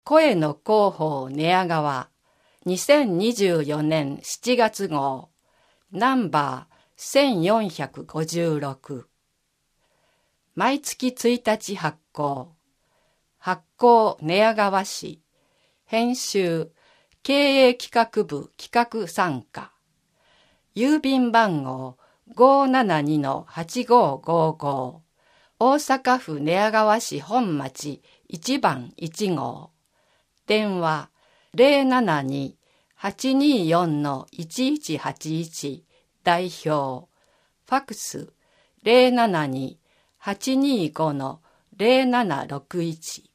声の広報寝屋川2024年7月号ナンバー1456毎月1日発行寝屋川市編集経営企画部企画参加郵便番号 572-8555 大阪府寝屋川市本町1番1号電話 072-824-1181 代表ファクス 072-825-0761